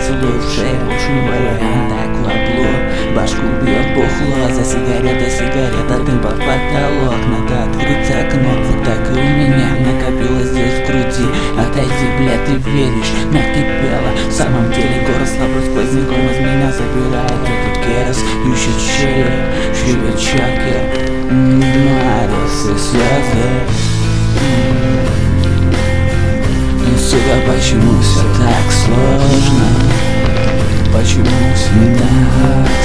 поцелуй в шею, лучший вариант, так лапло. Башку бьет бухло, за сигарета, дым под потолок. Надо открыть окно, вот так и у меня накопилось здесь в груди. Отойди, блядь, ты веришь, накипело. В самом деле город слабый, сквозняком из меня забирает этот керос. Ищет щели, шьет чаки, Марис и слезы. Сука, почему все так сложно? Почему всегда